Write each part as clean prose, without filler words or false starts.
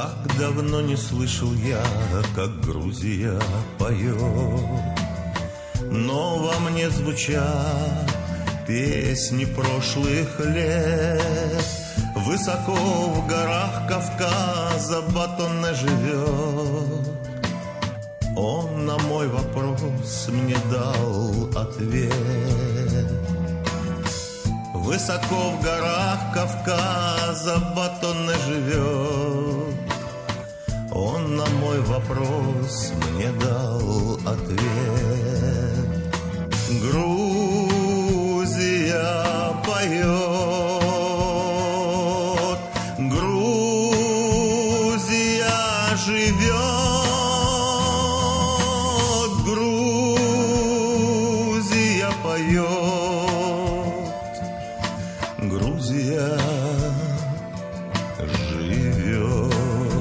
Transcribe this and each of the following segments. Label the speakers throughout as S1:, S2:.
S1: Как давно не слышал я, как Грузия поет, но во мне звучат песни прошлых лет. Высоко в горах Кавказа Батоне живет. Он на мой вопрос мне дал ответ. Высоко в горах Кавказа Батоне живет. Он на мой вопрос мне дал ответ. Грузия поет, Грузия живет, Грузия поет, Грузия живет.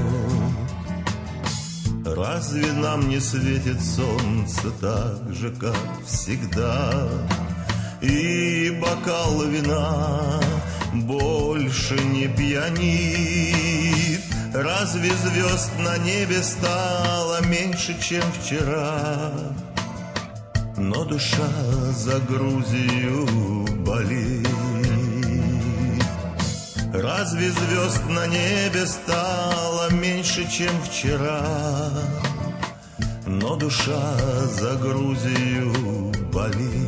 S1: Разве нам не светит солнце так же, как всегда? И бокал вина больше не пьянит. Разве звезд на небе стало меньше, чем вчера? Но душа за Грузию болит. Разве звезд на небе стало меньше, чем вчера? Но душа за Грузию болит.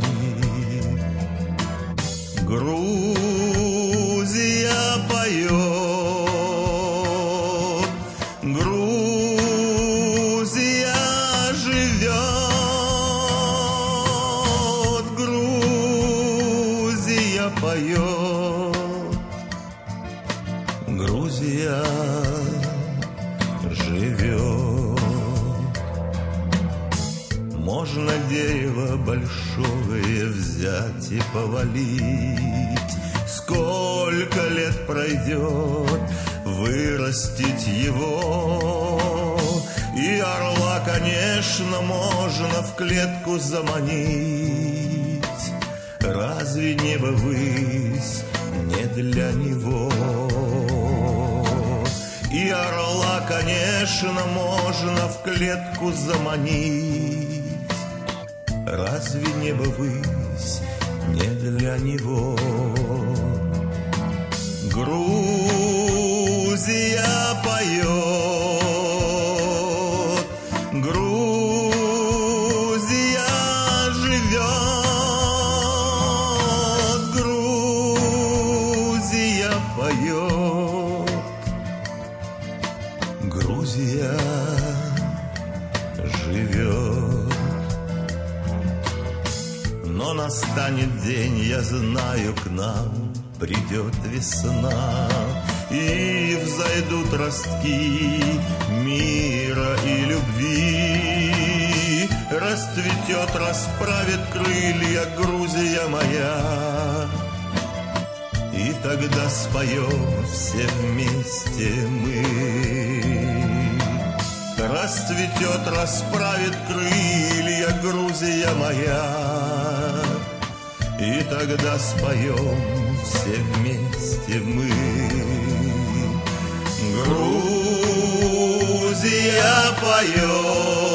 S1: Грузия поет, Грузия живет, Грузия поет, Грузия живет. Можно дерево большое взять и повалить. Сколько лет пройдет, вырастить его. И орла, конечно, можно в клетку заманить. Разве небо высь не для него? И орла, конечно, можно в клетку заманить. Разве небо высь не для него? Грузия поет, Грузия живет, Грузия поет, Грузия живет. Но настанет день, я знаю, к нам придет весна, и взойдут ростки мира и любви. Расцветет, расправит крылья Грузия моя, и тогда споем все вместе мы. Расцветет, расправит крылья Грузия моя, и тогда споем все вместе мы. Грузия поет,